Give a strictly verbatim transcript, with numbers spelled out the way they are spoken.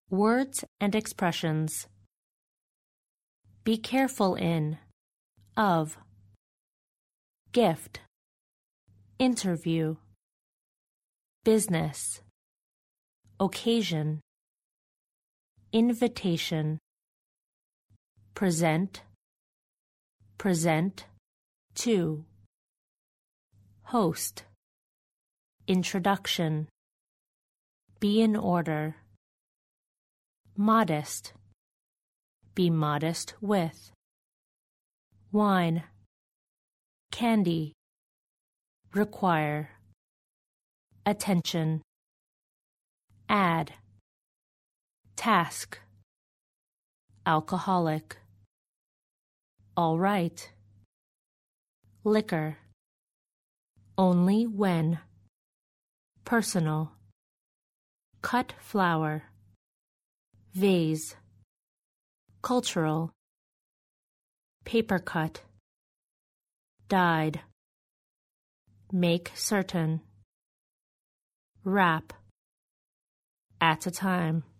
Words and expressions. Be careful in, of. Gift, interview, business, occasion, invitation, present, present, to, host, introduction, be in order, modest, be modest with, wine, candy, require, attention, add, task, alcoholic, all right, liquor, only when, personal, cut flower, vase, cultural, paper cut, died, make certain, wrap, at a time.